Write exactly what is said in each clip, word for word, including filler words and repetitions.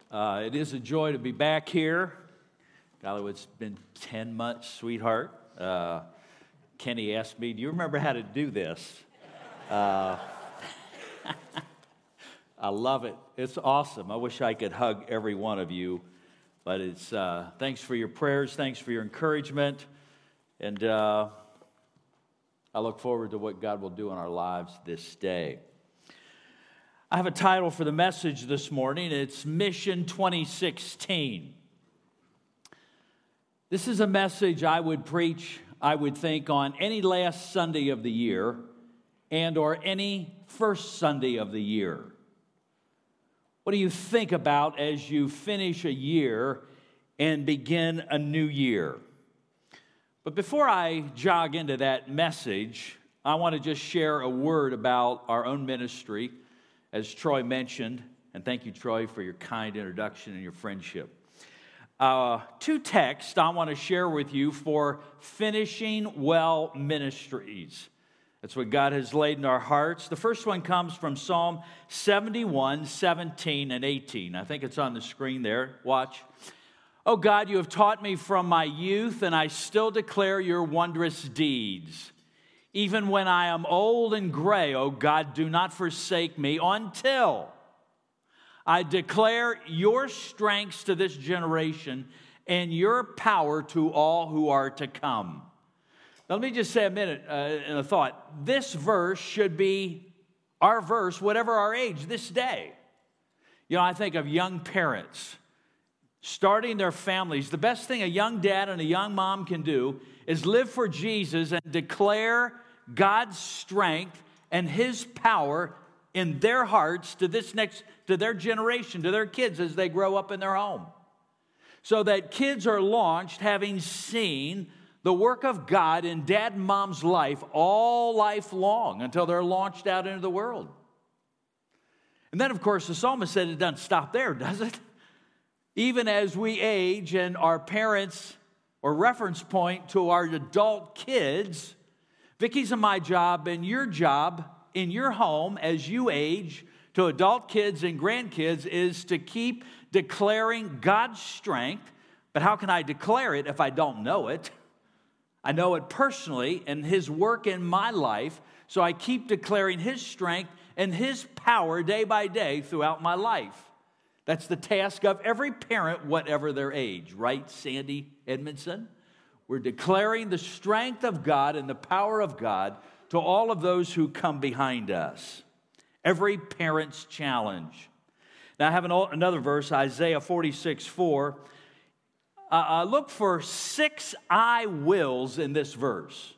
Uh, it is a joy to be back here. Golly, it's been ten months, sweetheart. Uh, Kenny asked me, do you remember how to do this? Uh, I love it. It's awesome. I wish I could hug every one of you. But it's uh, thanks for your prayers. Thanks for your encouragement. And uh, I look forward to what God will do in our lives this day. I have a title for the message this morning. It's Mission twenty sixteen. This is a message I would preach, I would think, on any last Sunday of the year and or any first Sunday of the year. What do you think about as you finish a year and begin a new year? But before I jog into that message, I want to just share a word about our own ministry, as Troy mentioned, and thank you, Troy, for your kind introduction and your friendship. Uh, two texts I want to share with you for Finishing Well Ministries. That's what God has laid in our hearts. The first one comes from Psalm seventy-one, seventeen, and eighteen. I think it's on the screen there. Watch. Oh God, you have taught me from my youth, and I still declare your wondrous deeds. Even when I am old and gray, oh God, do not forsake me until I declare your strengths to this generation and your power to all who are to come. Now, let me just say a minute uh, in a thought. This verse should be our verse, whatever our age, this day. You know, I think of young parents starting their families. The best thing a young dad and a young mom can do is live for Jesus and declare God's strength and His power in their hearts to this next, to their generation, to their kids as they grow up in their home. So that kids are launched having seen the work of God in dad and mom's life all life long until they're launched out into the world. And then, of course, the psalmist said it doesn't stop there, does it? Even as we age and our parents or reference point to our adult kids, Vicky's and my job and your job in your home as you age to adult kids and grandkids is to keep declaring God's strength. But how can I declare it if I don't know it? I know it personally and His work in my life, so I keep declaring His strength and His power day by day throughout my life. That's the task of every parent, whatever their age, right, Sandy Edmondson? We're declaring the strength of God and the power of God to all of those who come behind us. Every parent's challenge. Now, I have an, another verse, Isaiah forty-six, four. Uh, uh, look for six I wills in this verse.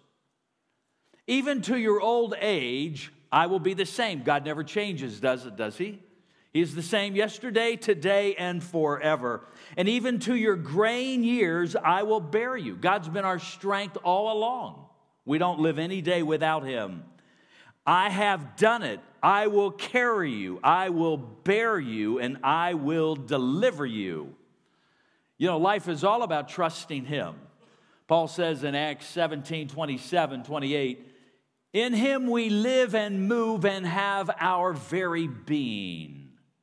Even to your old age, I will be the same. God never changes, does it? Does He? He's the same yesterday, today, and forever. And even to your graying years, I will bear you. God's been our strength all along. We don't live any day without Him. I have done it. I will carry you. I will bear you, and I will deliver you. You know, life is all about trusting Him. Paul says in Acts seventeen, twenty-seven, twenty-eight, in Him we live and move and have our very being.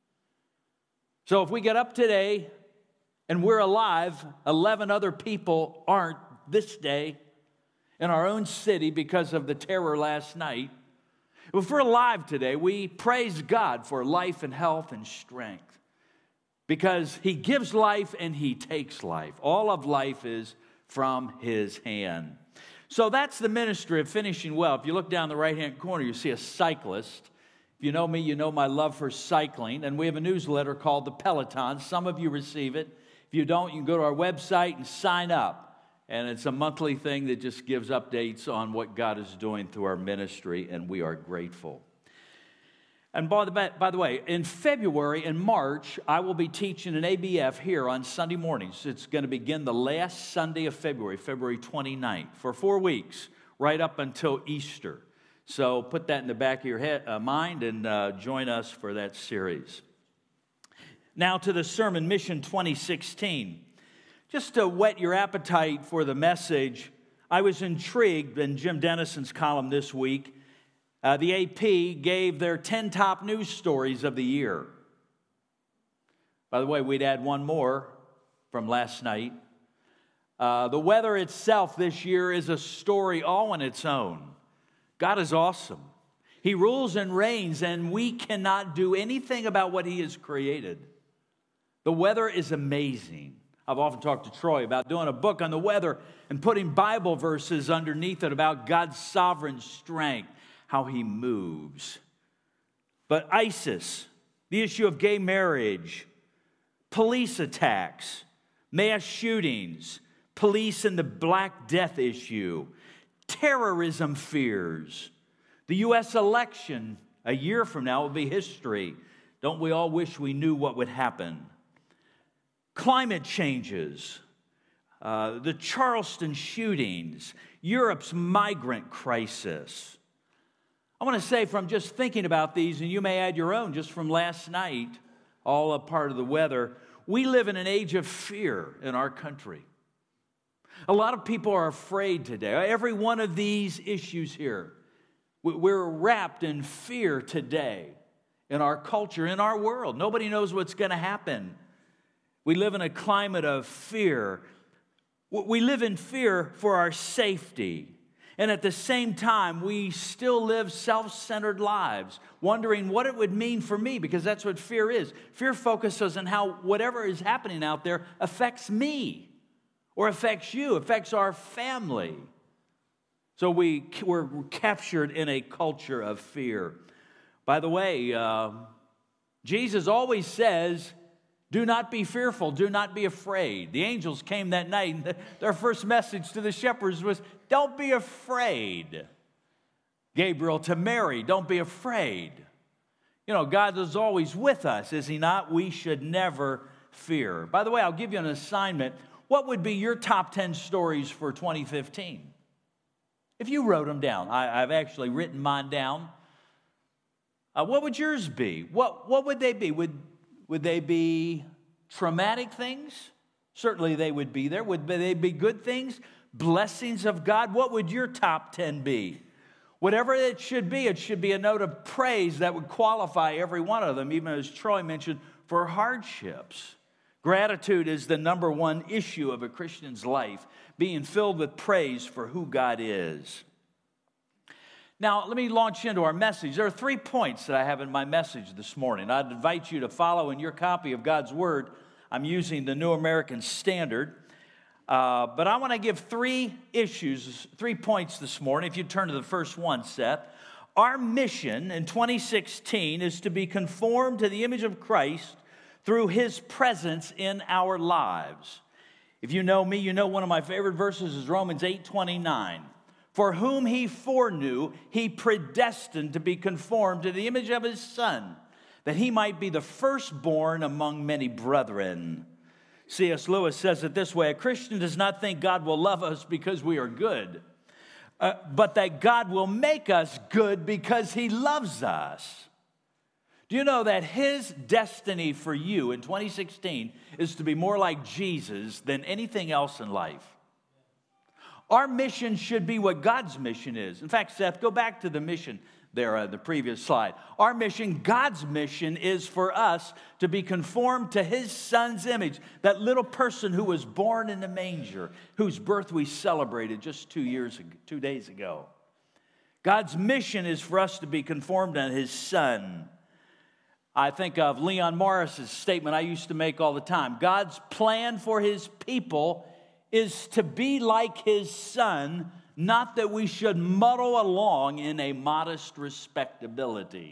So if we get up today and we're alive, eleven other people aren't this day in our own city because of the terror last night. If we're alive today, we praise God for life and health and strength because He gives life and He takes life. All of life is from His hand. So that's the ministry of Finishing Well. If you look down the right-hand corner, you see a cyclist. If you know me, you know my love for cycling, and we have a newsletter called The Peloton. Some of you receive it. If you don't, you can go to our website and sign up. And it's a monthly thing that just gives updates on what God is doing through our ministry, and we are grateful. And by the, by the way, in February and March, I will be teaching an A B F here on Sunday mornings. It's going to begin the last Sunday of February, February twenty-ninth, for four weeks, right up until Easter. So put that in the back of your head, uh, mind and uh, join us for that series. Now to the sermon, Mission twenty sixteen. Just to whet your appetite for the message, I was intrigued in Jim Dennison's column this week. Uh, the A P gave their ten top news stories of the year. By the way, we'd add one more from last night. Uh, the weather itself this year is a story all on its own. God is awesome. He rules and reigns, and we cannot do anything about what He has created. The weather is amazing. I've often talked to Troy about doing a book on the weather and putting Bible verses underneath it about God's sovereign strength, how He moves. But ISIS, the issue of gay marriage, police attacks, mass shootings, police and the Black Death issue, terrorism fears, the U S election a year from now will be history. Don't we all wish we knew what would happen? Climate changes, uh, the Charleston shootings, Europe's migrant crisis. I want to say from just thinking about these, and you may add your own just from last night, all a part of the weather, we live in an age of fear in our country. A lot of people are afraid today. Every one of these issues here, we're wrapped in fear today in our culture, in our world. Nobody knows what's going to happen. We live in a climate of fear. We live in fear for our safety. And at the same time, we still live self-centered lives, wondering what it would mean for me, because that's what fear is. Fear focuses on how whatever is happening out there affects me, or affects you, affects our family. So we, we're captured in a culture of fear. By the way, uh, Jesus always says, do not be fearful, do not be afraid. The angels came that night, and their first message to the shepherds was, don't be afraid. Gabriel to Mary, don't be afraid. You know, God is always with us, is He not? We should never fear. By the way, I'll give you an assignment. What would be your top ten stories for twenty fifteen? If you wrote them down, I, I've actually written mine down. Uh, what would yours be? What, what would they be? Would, would they be traumatic things? Certainly they would be there. Would they be good things? Blessings of God? What would your top ten be? Whatever it should be, it should be a note of praise that would qualify every one of them, even as Troy mentioned, for hardships. Gratitude is the number one issue of a Christian's life, being filled with praise for who God is. Now, let me launch into our message. There are three points that I have in my message this morning. I'd invite you to follow in your copy of God's Word. I'm using the New American Standard. Uh, but I want to give three issues, three points this morning. If you turn to the first one, Seth. Our mission in twenty sixteen is to be conformed to the image of Christ through His presence in our lives. If you know me, you know one of my favorite verses is Romans eight twenty-nine. For whom He foreknew, He predestined to be conformed to the image of His Son, that He might be the firstborn among many brethren. C S Lewis says it this way: a Christian does not think God will love us because we are good, uh, but that God will make us good because He loves us. Do you know that His destiny for you in twenty sixteen is to be more like Jesus than anything else in life? Our mission should be what God's mission is. In fact, Seth, go back to the mission there, uh, the previous slide. Our mission, God's mission, is for us to be conformed to His Son's image, that little person who was born in the manger, whose birth we celebrated just two years, ago, two days ago. God's mission is for us to be conformed to His Son. I think of Leon Morris's statement I used to make all the time. God's plan for His people is to be like His Son, not that we should muddle along in a modest respectability.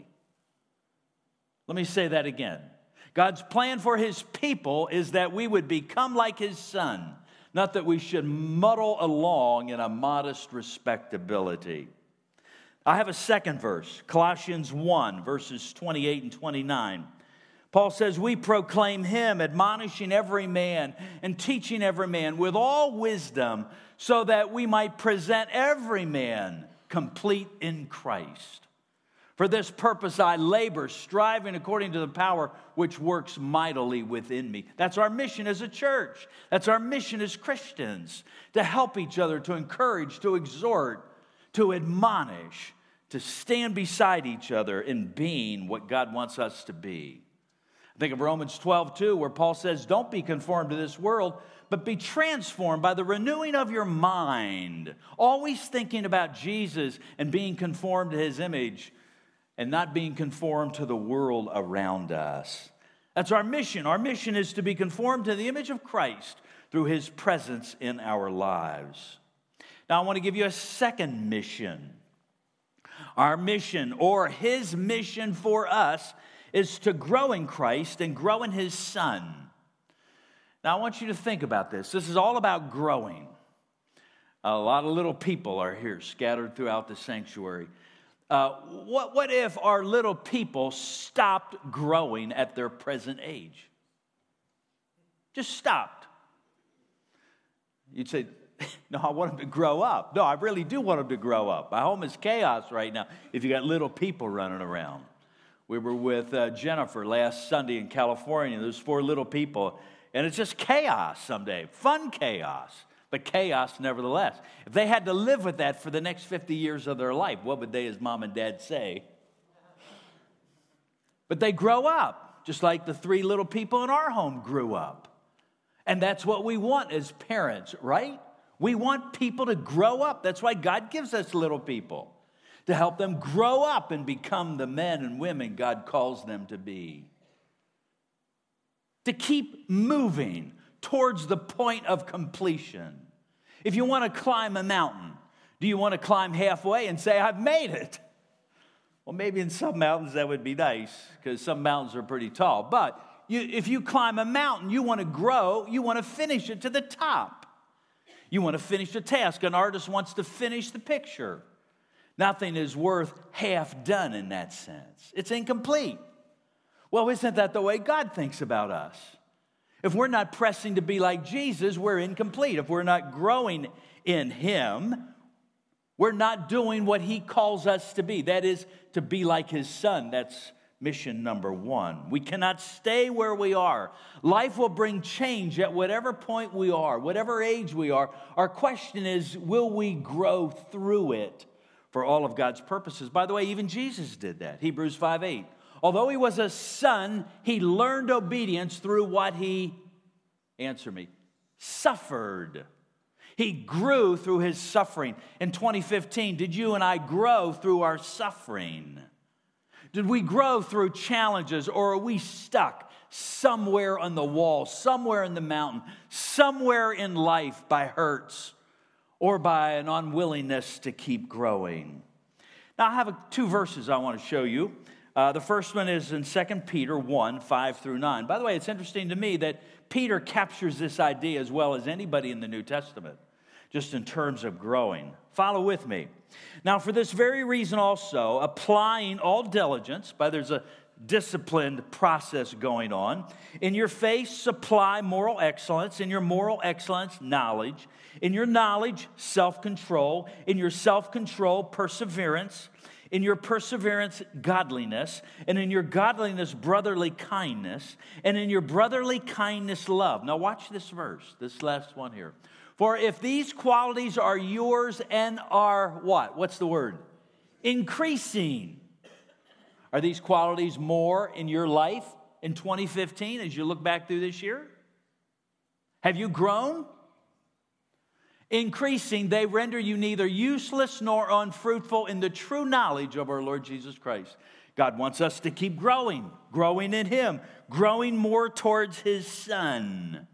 Let me say that again. God's plan for His people is that we would become like His Son, not that we should muddle along in a modest respectability. I have a second verse, Colossians one, verses twenty-eight and twenty-nine. Paul says, we proclaim Him, admonishing every man and teaching every man with all wisdom, so that we might present every man complete in Christ. For this purpose I labor, striving according to the power which works mightily within me. That's our mission as a church. That's our mission as Christians, to help each other, to encourage, to exhort, to admonish, to stand beside each other in being what God wants us to be. Think of Romans twelve two, where Paul says, don't be conformed to this world, but be transformed by the renewing of your mind. Always thinking about Jesus and being conformed to his image and not being conformed to the world around us. That's our mission. Our mission is to be conformed to the image of Christ through his presence in our lives. Now, I want to give you a second mission. Our mission, or his mission for us, is to grow in Christ and grow in his Son. Now, I want you to think about this. This is all about growing. A lot of little people are here scattered throughout the sanctuary. Uh, what, what if our little people stopped growing at their present age? Just stopped. You'd say, no, I want them to grow up. No, I really do want them to grow up. My home is chaos right now if you got little people running around. We were with uh, Jennifer last Sunday in California. There's four little people, and it's just chaos someday. Fun chaos, but chaos nevertheless. If they had to live with that for the next fifty years of their life, what would they as mom and dad say? But they grow up, just like the three little people in our home grew up. And that's what we want as parents, right? We want people to grow up. That's why God gives us little people, to help them grow up and become the men and women God calls them to be. To keep moving towards the point of completion. If you want to climb a mountain, do you want to climb halfway and say, I've made it? Well, maybe in some mountains that would be nice, because some mountains are pretty tall. But you, if you climb a mountain, you want to grow, you want to finish it to the top. You want to finish the task. An artist wants to finish the picture. Nothing is worth half done in that sense. It's incomplete. Well, isn't that the way God thinks about us? If we're not pressing to be like Jesus, we're incomplete. If we're not growing in him, we're not doing what he calls us to be. That is, to be like his Son. That's mission number one. We cannot stay where we are. Life will bring change at whatever point we are, whatever age we are. Our question is, will we grow through it for all of God's purposes? By the way, even Jesus did that. Hebrews five eight. Although he was a son, he learned obedience through what he, answer me, suffered. He grew through his suffering. In twenty fifteen, did you and I grow through our suffering? Did we grow through challenges, or are we stuck somewhere on the wall, somewhere in the mountain, somewhere in life by hurts or by an unwillingness to keep growing? Now, I have a, two verses I want to show you. Uh, the first one is in Second Peter one, five through nine. By the way, it's interesting to me that Peter captures this idea as well as anybody in the New Testament, just in terms of growing. Follow with me. Now, for this very reason also, applying all diligence, but there's a disciplined process going on. In your faith, supply moral excellence. In your moral excellence, knowledge. In your knowledge, self-control. In your self-control, perseverance. In your perseverance, godliness. And in your godliness, brotherly kindness. And in your brotherly kindness, love. Now watch this verse, this last one here. For if these qualities are yours and are what? What's the word? Increasing. Are these qualities more in your life in twenty fifteen as you look back through this year? Have you grown? Increasing, they render you neither useless nor unfruitful in the true knowledge of our Lord Jesus Christ. God wants us to keep growing, growing in him, growing more towards his Son.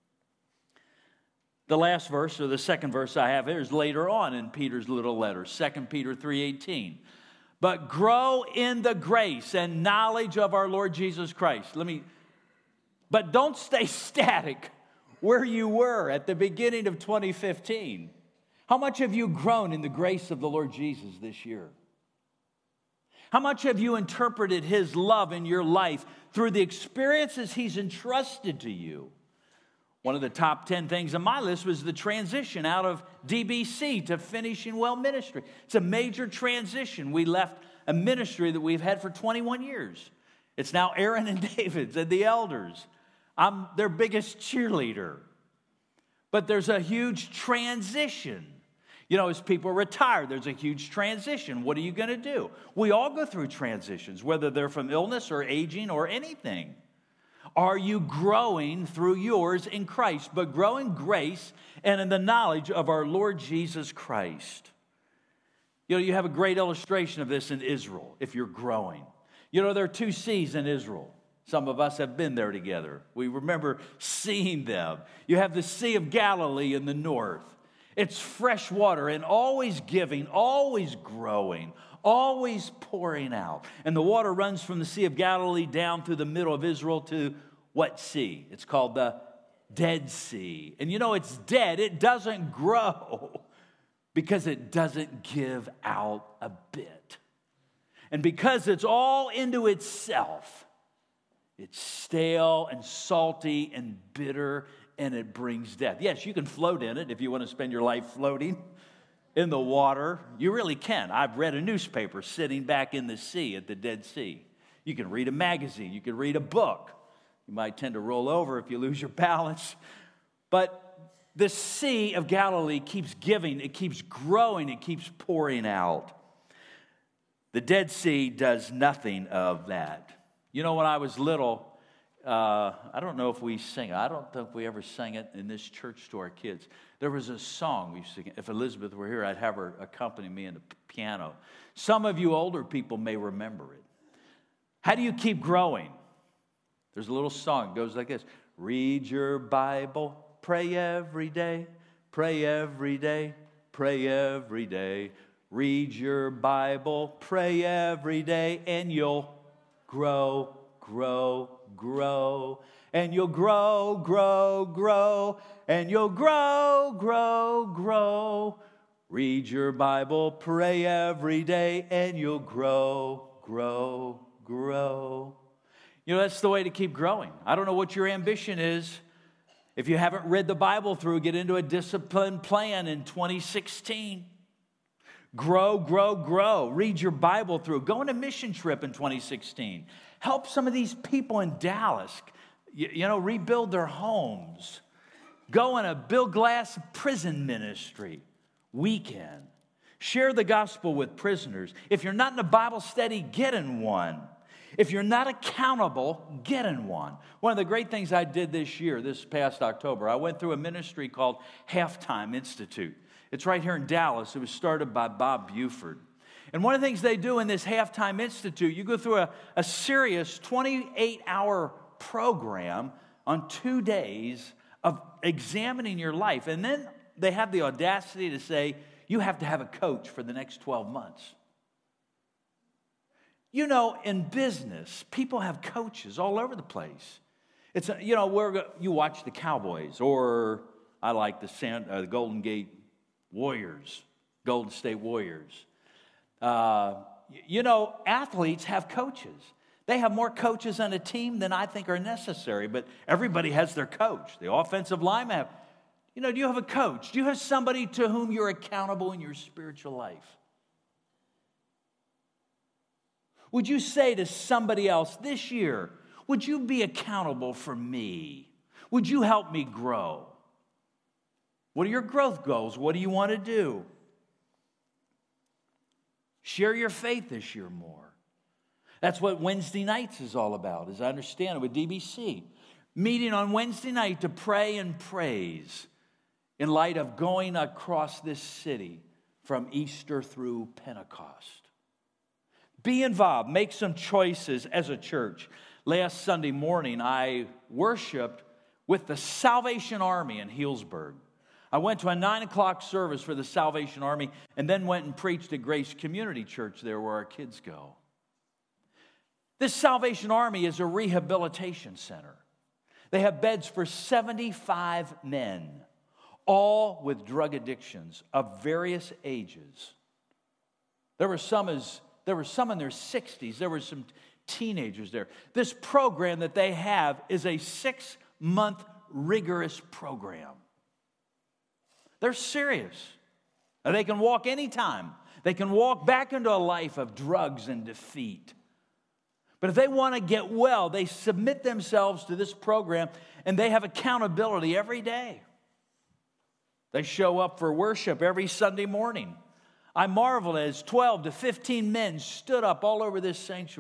The last verse, or the second verse I have here, is later on in Peter's little letter, Second Peter three eighteen. But grow in the grace and knowledge of our Lord Jesus Christ. Let me, but don't stay static where you were at the beginning of twenty fifteen. How much have you grown in the grace of the Lord Jesus this year? How much have you interpreted his love in your life through the experiences he's entrusted to you? One of the top ten things on my list was the transition out of D B C to Finishing Well Ministry. It's a major transition. We left a ministry that we've had for twenty-one years. It's now Aaron and David's and the elders. I'm their biggest cheerleader. But there's a huge transition. You know, as people retire, there's a huge transition. What are you going to do? We all go through transitions, whether they're from illness or aging or anything. Are you growing through yours in Christ, but growing grace and in the knowledge of our Lord Jesus Christ? You know, you have a great illustration of this in Israel, if you're growing. You know, there are two seas in Israel. Some of us have been there together. We remember seeing them. You have the Sea of Galilee in the north. It's fresh water and always giving, always growing, always pouring out. And the water runs from the Sea of Galilee down through the middle of Israel to what sea? It's called the Dead Sea. And you know, it's dead. It doesn't grow because it doesn't give out a bit. And because it's all into itself, it's stale and salty and bitter, and it brings death. Yes, you can float in it if you want to spend your life floating in the water. You really can. I've read a newspaper sitting back in the sea at the Dead Sea. You can read a magazine. You can read a book. You might tend to roll over if you lose your balance. But the Sea of Galilee keeps giving. It keeps growing. It keeps pouring out. The Dead Sea does nothing of that. You know, when I was little, uh, I don't know if we sing. I don't think we ever sang it in this church to our kids. There was a song we used to sing. If Elizabeth were here, I'd have her accompany me on the piano. Some of you older people may remember it. How do you keep growing? There's a little song. It goes like this. Read your Bible, pray every day, pray every day, pray every day. Read your Bible, pray every day, and you'll grow, grow, grow. And you'll grow, grow, grow. And you'll grow, grow, grow. Read your Bible, pray every day, and you'll grow, grow, grow. You know, that's the way to keep growing. I don't know what your ambition is. If you haven't read the Bible through, get into a disciplined plan in twenty sixteen. Grow, grow, grow. Read your Bible through. Go on a mission trip in twenty sixteen. Help some of these people in Dallas, you, you know, rebuild their homes. Go on a Bill Glass prison ministry weekend. Share the gospel with prisoners. If you're not in a Bible study, get in one. If you're not accountable, get in one. One of the great things I did this year, this past October, I went through a ministry called Halftime Institute. It's right here in Dallas. It was started by Bob Buford. And one of the things they do in this Halftime Institute, you go through a, a serious twenty-eight hour program on two days of examining your life. And then they have the audacity to say, you have to have a coach for the next twelve months. You know, in business, people have coaches all over the place. It's, a, you know, where you watch the Cowboys, or I like the, San, uh, the Golden Gate Warriors, Golden State Warriors. Uh, you know, athletes have coaches. They have more coaches on a team than I think are necessary, but everybody has their coach. The offensive linemen have. You know, do you have a coach? Do you have somebody to whom you're accountable in your spiritual life? Would you say to somebody else, this year, would you be accountable for me? Would you help me grow? What are your growth goals? What do you want to do? Share your faith this year more. That's what Wednesday nights is all about, as I understand it, with D B C. Meeting on Wednesday night to pray and praise in light of going across this city from Easter through Pentecost. Be involved. Make some choices as a church. Last Sunday morning, I worshiped with the Salvation Army in Healdsburg. I went to a nine o'clock service for the Salvation Army and then went and preached at Grace Community Church there where our kids go. This Salvation Army is a rehabilitation center. They have beds for seventy-five men, all with drug addictions of various ages. There were some as There were some in their sixties. There were some teenagers there. This program that they have is a six-month rigorous program. They're serious. And they can walk anytime. They can walk back into a life of drugs and defeat. But if they want to get well, they submit themselves to this program, and they have accountability every day. They show up for worship every Sunday morning. I marveled as twelve to fifteen men stood up all over this sanctuary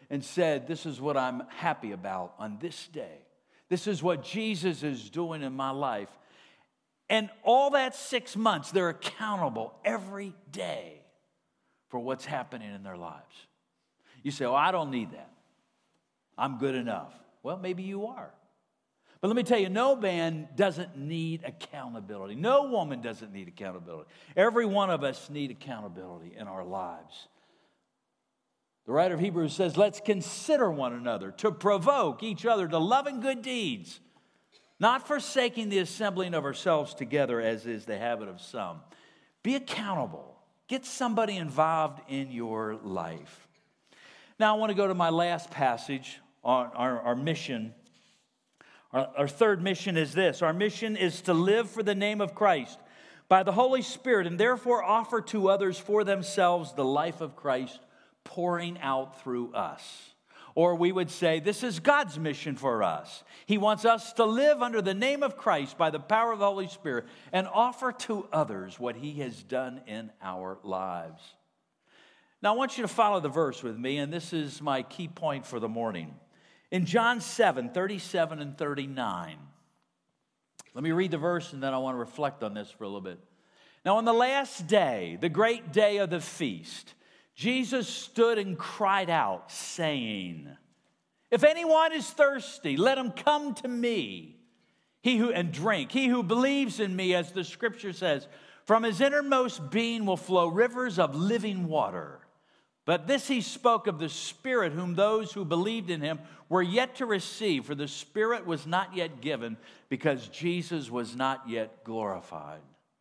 and said, this is what I'm happy about on this day. This is what Jesus is doing in my life. And all that six months, they're accountable every day for what's happening in their lives. You say, well, I don't need that. I'm good enough. Well, maybe you are. But let me tell you, no man doesn't need accountability. No woman doesn't need accountability. Every one of us need accountability in our lives. The writer of Hebrews says, let's consider one another to provoke each other to love and good deeds, not forsaking the assembling of ourselves together as is the habit of some. Be accountable. Get somebody involved in your life. Now I want to go to my last passage on our, our mission. Our, our third mission is this. Our mission is to live for the name of Christ by the Holy Spirit and therefore offer to others for themselves the life of Christ pouring out through us. Or we would say this is God's mission for us. He wants us to live under the name of Christ by the power of the Holy Spirit and offer to others what He has done in our lives. Now I want you to follow the verse with me, and this is my key point for the morning. In John seven, thirty-seven and thirty-nine. Let me read the verse and then I want to reflect on this for a little bit. Now on the last day, the great day of the feast, Jesus stood and cried out, saying, if anyone is thirsty, let him come to me, he who and drink. He who believes in me, as the scripture says, from his innermost being will flow rivers of living water. But this he spoke of the Spirit, whom those who believed in him were yet to receive, for the Spirit was not yet given, because Jesus was not yet glorified.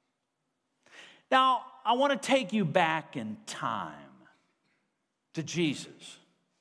Now, I want to take you back in time to Jesus.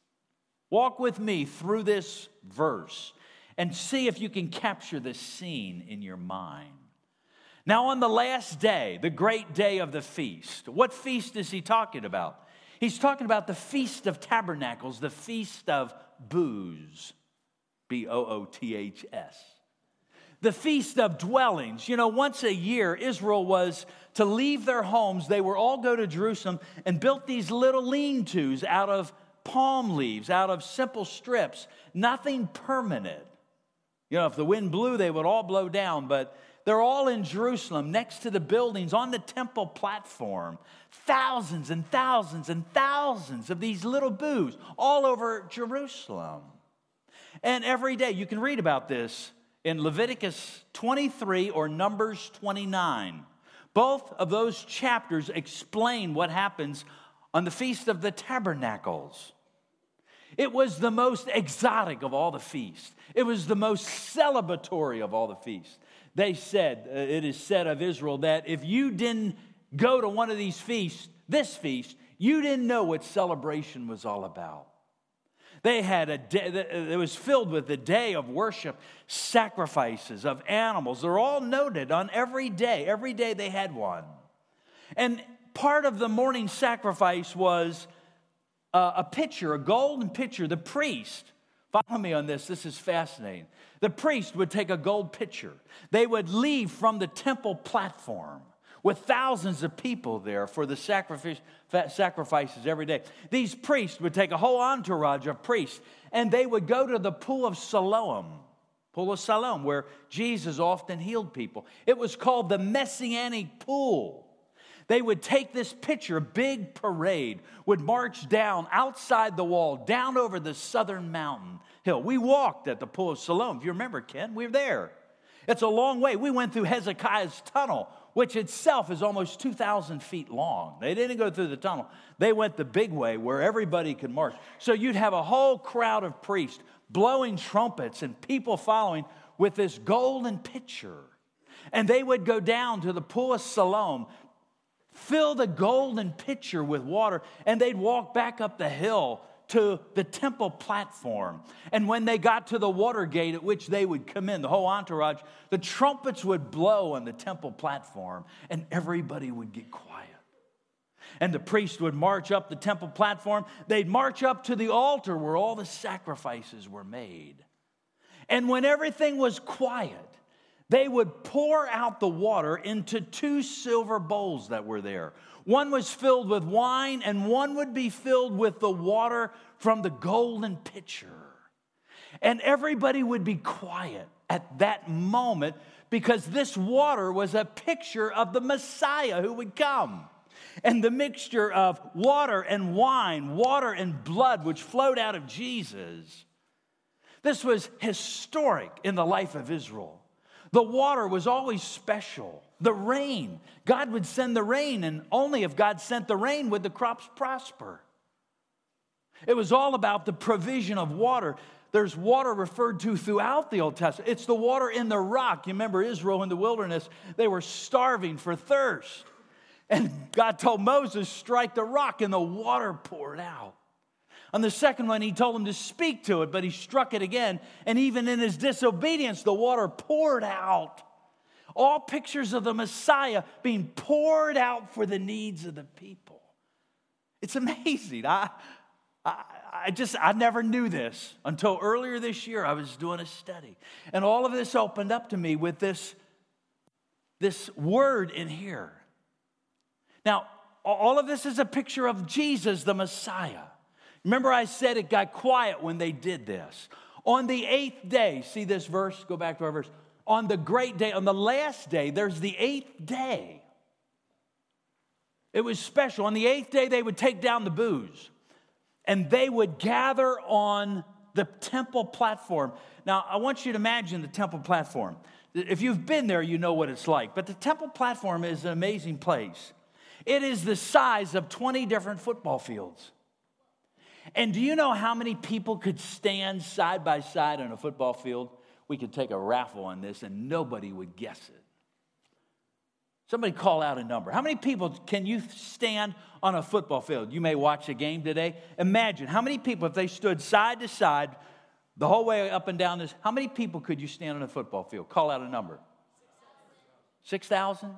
Walk with me through this verse and see if you can capture the scene in your mind. Now, on the last day, the great day of the feast, what feast is he talking about? He's talking about the Feast of Tabernacles, the Feast of Booths, B O O T H S. The Feast of Dwellings. You know, once a year, Israel was to leave their homes. They would all go to Jerusalem and built these little lean-tos out of palm leaves, out of simple strips, nothing permanent. You know, if the wind blew, they would all blow down, but they're all in Jerusalem, next to the buildings, on the temple platform. Thousands and thousands and thousands of these little booths all over Jerusalem. And every day, you can read about this in Leviticus twenty-three or Numbers twenty-nine. Both of those chapters explain what happens on the Feast of the Tabernacles. It was the most exotic of all the feasts. It was the most celebratory of all the feasts. They said, uh, it is said of Israel, that if you didn't go to one of these feasts, this feast, you didn't know what celebration was all about. They had a day, it was filled with the day of worship, sacrifices of animals. They're all noted on every day. Every day they had one. And part of the morning sacrifice was a, a pitcher, a golden pitcher. The priest, follow me on this, this is fascinating. The priest would take a gold pitcher. They would leave from the temple platform with thousands of people there for the sacrifice, sacrifices every day. These priests would take a whole entourage of priests, and they would go to the pool of Siloam, pool of Siloam, where Jesus often healed people. It was called the Messianic pool. They would take this pitcher, a big parade, would march down outside the wall, down over the southern mountain hill. We walked at the pool of Siloam. If you remember, Ken, we were there. It's a long way. We went through Hezekiah's tunnel, which itself is almost two thousand feet long. They didn't go through the tunnel. They went the big way where everybody could march. So you'd have a whole crowd of priests blowing trumpets and people following with this golden pitcher. And they would go down to the pool of Siloam, fill the golden pitcher with water, and they'd walk back up the hill to the temple platform. And when they got to the water gate at which they would come in, the whole entourage, the trumpets would blow on the temple platform, and everybody would get quiet. And the priest would march up the temple platform. They'd march up to the altar where all the sacrifices were made. And when everything was quiet, they would pour out the water into two silver bowls that were there. One was filled with wine, and one would be filled with the water from the golden pitcher. And everybody would be quiet at that moment because this water was a picture of the Messiah who would come. And the mixture of water and wine, water and blood, which flowed out of Jesus. This was historic in the life of Israel. The water was always special. The rain, God would send the rain, and only if God sent the rain would the crops prosper. It was all about the provision of water. There's water referred to throughout the Old Testament. It's the water in the rock. You remember Israel in the wilderness, they were starving for thirst. And God told Moses, strike the rock, and the water poured out. On the second one, he told him to speak to it, but he struck it again. And even in his disobedience, the water poured out. All pictures of the Messiah being poured out for the needs of the people. It's amazing. I, I, I just, I never knew this until earlier this year. I was doing a study. And all of this opened up to me with this, this word in here. Now, all of this is a picture of Jesus, the Messiah. Remember I said it got quiet when they did this. On the eighth day, see this verse? Go back to our verse. On the great day, on the last day, there's the eighth day. It was special. On the eighth day, they would take down the booze. And they would gather on the temple platform. Now, I want you to imagine the temple platform. If you've been there, you know what it's like. But the temple platform is an amazing place. It is the size of twenty different football fields. And do you know how many people could stand side by side on a football field? We could take a raffle on this and nobody would guess it. Somebody call out a number. How many people can you stand on a football field? You may watch a game today. Imagine how many people, if they stood side to side the whole way up and down this, how many people could you stand on a football field? Call out a number. six thousand?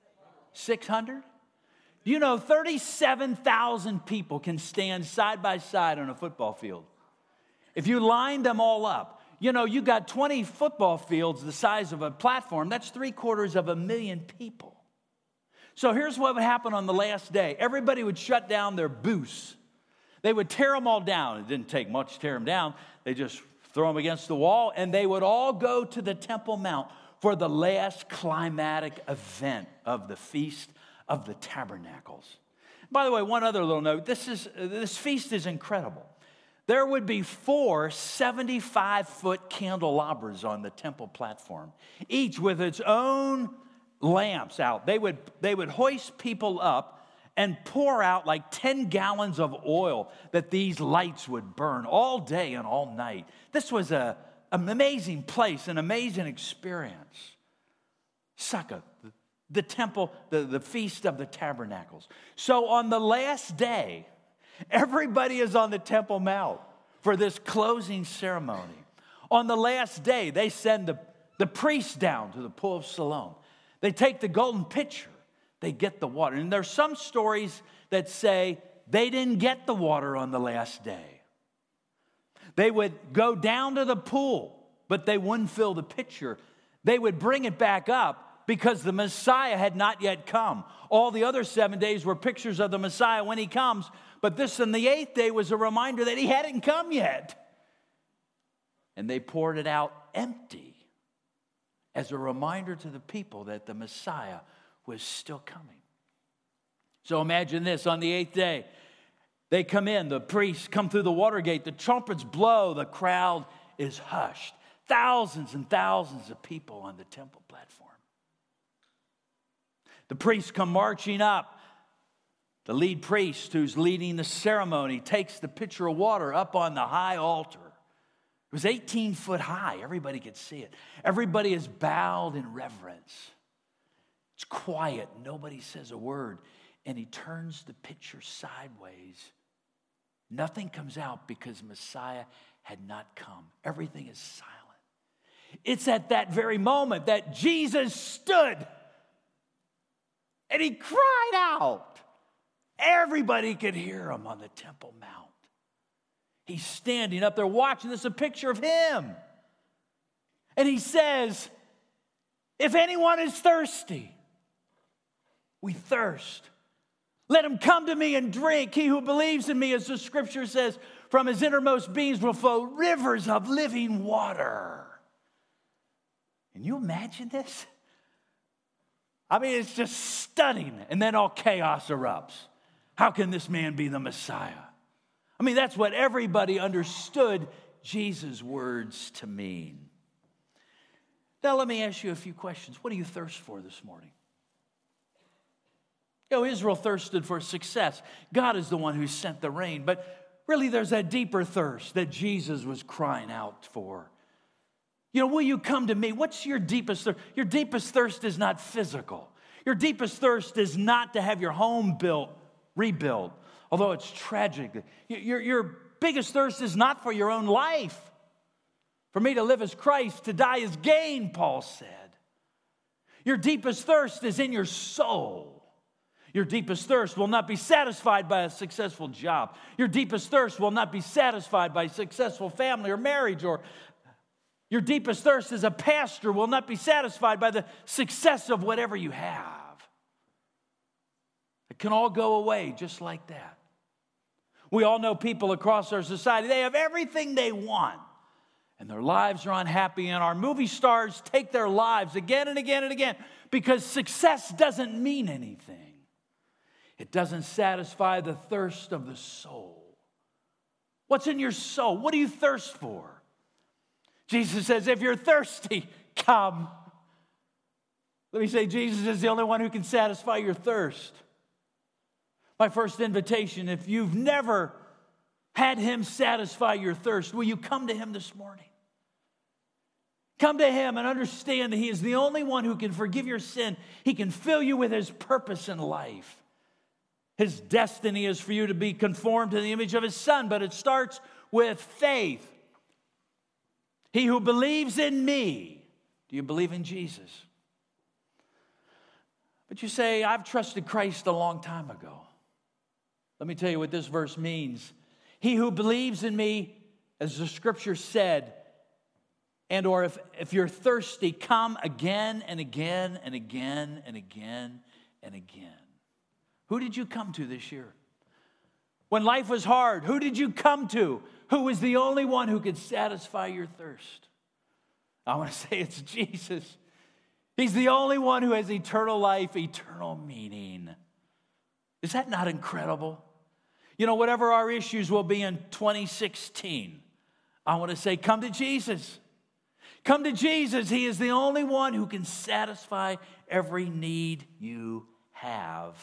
six hundred? You know, thirty-seven thousand people can stand side by side on a football field. If you line them all up, you know, you got twenty football fields the size of a platform. That's three quarters of a million people. So here's what would happen on the last day. Everybody would shut down their booths. They would tear them all down. It didn't take much to tear them down. They just throw them against the wall, and they would all go to the Temple Mount for the last climatic event of the Feast of the Tabernacles. By the way, one other little note. This is this feast is incredible. There would be four seventy-five foot candelabras on the temple platform, each with its own lamps out. They would, they would hoist people up and pour out like ten gallons of oil that these lights would burn all day and all night. This was a, an amazing place, an amazing experience. Sukkah, the temple, the, the Feast of the Tabernacles. So on the last day, everybody is on the Temple Mount for this closing ceremony. On the last day, they send the, the priests down to the pool of Siloam. They take the golden pitcher. They get the water. And there's some stories that say they didn't get the water on the last day. They would go down to the pool, but they wouldn't fill the pitcher. They would bring it back up because the Messiah had not yet come. All the other seven days were pictures of the Messiah when he comes, but this on the eighth day was a reminder that he hadn't come yet. And they poured it out empty as a reminder to the people that the Messiah was still coming. So imagine this, on the eighth day, they come in, the priests come through the water gate, the trumpets blow, the crowd is hushed. Thousands and thousands of people on the temple platform. The priests come marching up. The lead priest who's leading the ceremony takes the pitcher of water up on the high altar. It was eighteen foot high. Everybody could see it. Everybody is bowed in reverence. It's quiet. Nobody says a word. And he turns the pitcher sideways. Nothing comes out because Messiah had not come. Everything is silent. It's at that very moment that Jesus stood. And he cried out. Everybody could hear him on the Temple Mount. He's standing up there watching. This is a picture of him. And he says, If anyone is thirsty, we thirst. Let him come to me and drink. He who believes in me, as the scripture says, from his innermost beings will flow rivers of living water. Can you imagine this? I mean, it's just stunning. And then all chaos erupts. How can this man be the Messiah? I mean, that's what everybody understood Jesus' words to mean. Now, let me ask you a few questions. What do you thirst for this morning? You know, Israel thirsted for success. God is the one who sent the rain. But really, there's a deeper thirst that Jesus was crying out for. You know, will you come to me? What's your deepest thirst? Your deepest thirst is not physical. Your deepest thirst is not to have your home built, rebuilt, although it's tragic. Your, your biggest thirst is not for your own life. For me to live as Christ, to die is gain, Paul said. Your deepest thirst is in your soul. Your deepest thirst will not be satisfied by a successful job. Your deepest thirst will not be satisfied by a successful family or marriage. Or your deepest thirst as a pastor will not be satisfied by the success of whatever you have. It can all go away just like that. We all know people across our society, they have everything they want. And their lives are unhappy, and our movie stars take their lives again and again and again because success doesn't mean anything. It doesn't satisfy the thirst of the soul. What's in your soul? What do you thirst for? Jesus says, if you're thirsty, come. Let me say, Jesus is the only one who can satisfy your thirst. My first invitation, if you've never had him satisfy your thirst, will you come to him this morning? Come to him and understand that he is the only one who can forgive your sin. He can fill you with his purpose in life. His destiny is for you to be conformed to the image of his Son, but it starts with faith. He who believes in me. Do you believe in Jesus? But you say, I've trusted Christ a long time ago. Let me tell you what this verse means. He who believes in me, as the scripture said, and or if, if you're thirsty, come again and again and again and again and again. Who did you come to this year? When life was hard, who did you come to? Who was the only one who could satisfy your thirst? I want to say it's Jesus. He's the only one who has eternal life, eternal meaning. Is that not incredible? You know, whatever our issues will be in twenty sixteen, I want to say, come to Jesus. Come to Jesus. He is the only one who can satisfy every need you have.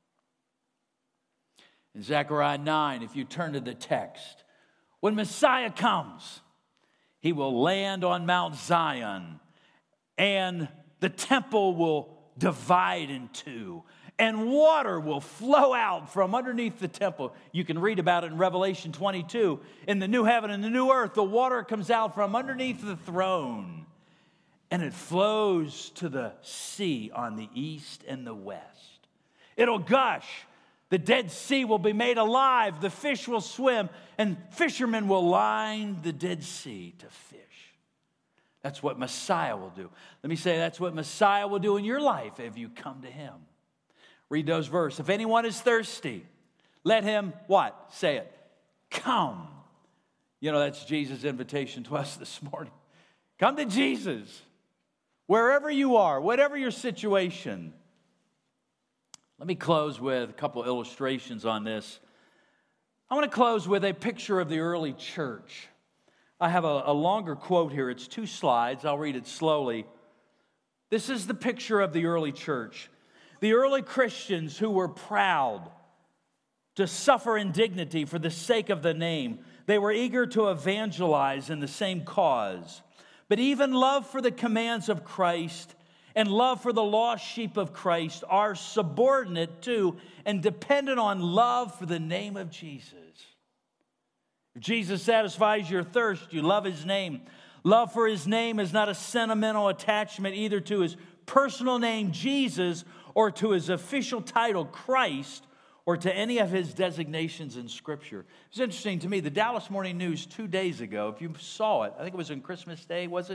In Zechariah nine, if you turn to the text, when Messiah comes, he will land on Mount Zion, and the temple will divide in two, and water will flow out from underneath the temple. You can read about it in Revelation twenty-two. In the new heaven and the new earth, the water comes out from underneath the throne, and it flows to the sea on the east and the west. It'll gush. The Dead Sea will be made alive. The fish will swim, and fishermen will line the Dead Sea to fish. That's what Messiah will do. Let me say that's what Messiah will do in your life if you come to him. Read those verses. If anyone is thirsty, let him, what? Say it. Come. You know, that's Jesus' invitation to us this morning. Come to Jesus. Wherever you are, whatever your situation. Let me close with a couple illustrations on this. I want to close with a picture of the early church. I have a, a longer quote here. It's two slides. I'll read it slowly. This is the picture of the early church. The early Christians who were proud to suffer indignity for the sake of the name. They were eager to evangelize in the same cause. But even love for the commands of Christ and love for the lost sheep of Christ are subordinate to and dependent on love for the name of Jesus. If Jesus satisfies your thirst, you love his name. Love for his name is not a sentimental attachment either to his personal name, Jesus, or to his official title, Christ, or to any of his designations in Scripture. It's interesting to me, the Dallas Morning News two days ago, if you saw it, I think it was on Christmas Day, was it?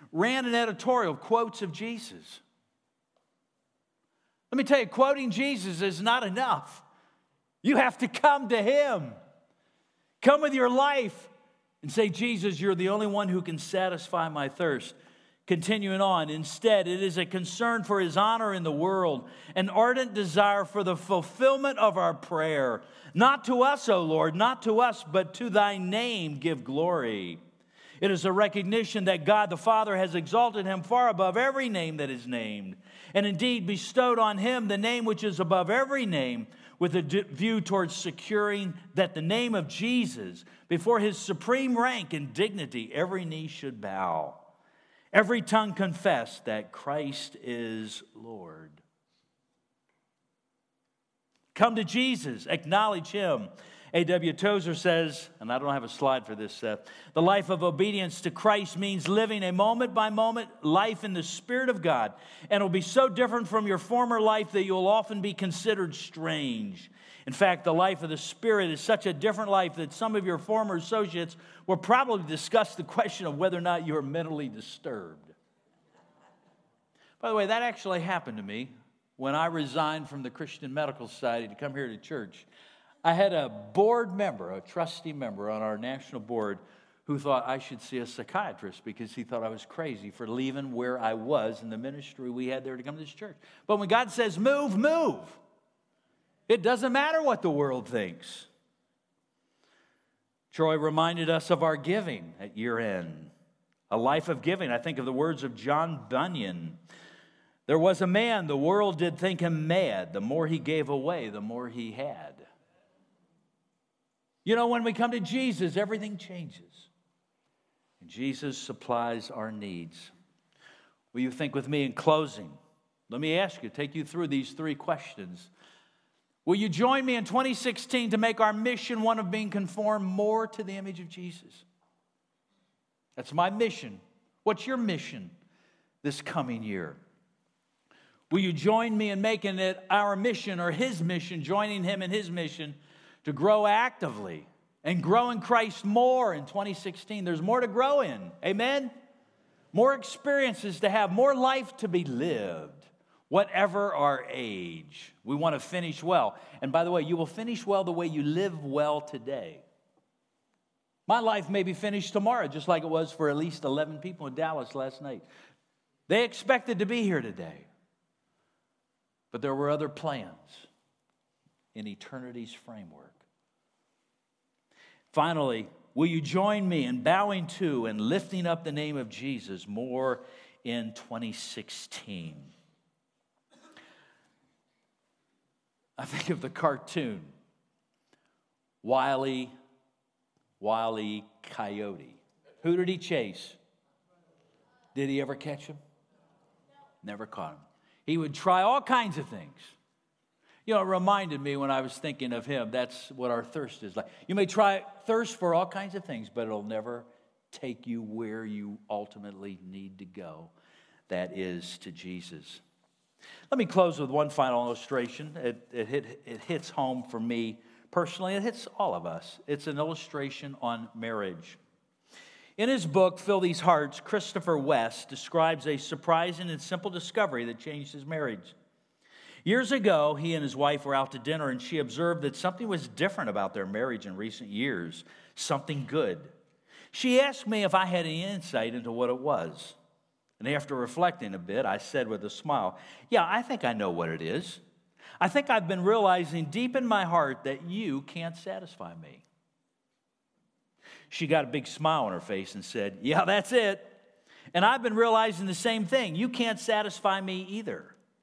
ran an editorial, quotes of Jesus. Let me tell you, quoting Jesus is not enough. You have to come to him. Come with your life and say, Jesus, you're the only one who can satisfy my thirst. Continuing on, instead, it is a concern for his honor in the world, an ardent desire for the fulfillment of our prayer. Not to us, O Lord, not to us, but to thy name give glory. It is a recognition that God the Father has exalted him far above every name that is named, and indeed bestowed on him the name which is above every name, with a view towards securing that the name of Jesus, before his supreme rank and dignity, every knee should bow, every tongue confess that Christ is Lord. Come to Jesus, acknowledge him. A W Tozer says, and I don't have a slide for this, Seth, the life of obedience to Christ means living a moment-by-moment life in the Spirit of God. And it'll be so different from your former life that you'll often be considered strange. In fact, the life of the Spirit is such a different life that some of your former associates will probably discuss the question of whether or not you are mentally disturbed. By the way, that actually happened to me when I resigned from the Christian Medical Society to come here to church. I had a board member, a trustee member on our national board who thought I should see a psychiatrist because he thought I was crazy for leaving where I was in the ministry we had there to come to this church. But when God says move, move. It doesn't matter what the world thinks. Troy reminded us of our giving at year end. A life of giving. I think of the words of John Bunyan. There was a man, the world did think him mad. The more he gave away, the more he had. You know, when we come to Jesus, everything changes. And Jesus supplies our needs. Will you think with me in closing? Let me ask you, take you through these three questions. Will you join me in twenty sixteen to make our mission one of being conformed more to the image of Jesus? That's my mission. What's your mission this coming year? Will you join me in making it our mission or his mission, joining him in his mission to grow actively and grow in Christ more in twenty sixteen? There's more to grow in. Amen? More experiences to have, more life to be lived, whatever our age. We want to finish well. And by the way, you will finish well the way you live well today. My life may be finished tomorrow, just like it was for at least eleven people in Dallas last night. They expected to be here today, but there were other plans in eternity's framework. Finally, will you join me in bowing to and lifting up the name of Jesus more in twenty sixteen? I think of the cartoon, Wile E. Wile E. Coyote. Who did he chase? Did he ever catch him? Never caught him. He would try all kinds of things. You know, it reminded me when I was thinking of him, that's what our thirst is like. You may try thirst for all kinds of things, but it'll never take you where you ultimately need to go. That is to Jesus. Let me close with one final illustration. It, it, hit, it hits home for me personally. It hits all of us. It's an illustration on marriage. In his book, Fill These Hearts, Christopher West describes a surprising and simple discovery that changed his marriage. Years ago, he and his wife were out to dinner, and she observed that something was different about their marriage in recent years, something good. She asked me if I had any insight into what it was. And after reflecting a bit, I said with a smile, yeah, I think I know what it is. I think I've been realizing deep in my heart that you can't satisfy me. She got a big smile on her face and said, yeah, that's it. And I've been realizing the same thing. You can't satisfy me either.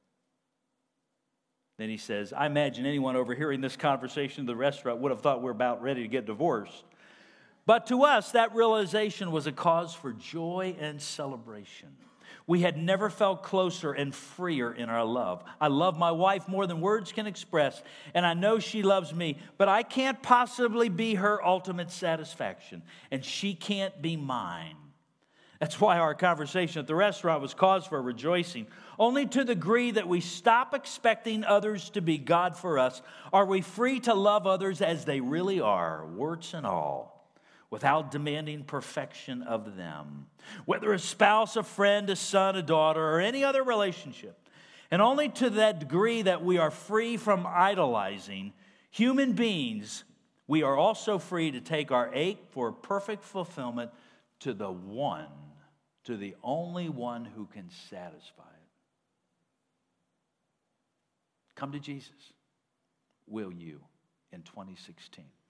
Then he says, I imagine anyone overhearing this conversation in the restaurant would have thought we're about ready to get divorced. But to us, that realization was a cause for joy and celebration. We had never felt closer and freer in our love. I love my wife more than words can express, and I know she loves me, but I can't possibly be her ultimate satisfaction, and she can't be mine. That's why our conversation at the restaurant was cause for rejoicing. Only to the degree that we stop expecting others to be God for us, are we free to love others as they really are, warts and all, without demanding perfection of them. Whether a spouse, a friend, a son, a daughter, or any other relationship. And only to that degree that we are free from idolizing human beings, we are also free to take our ache for perfect fulfillment to the one, to the only one who can satisfy it. Come to Jesus, will you, in twenty sixteen?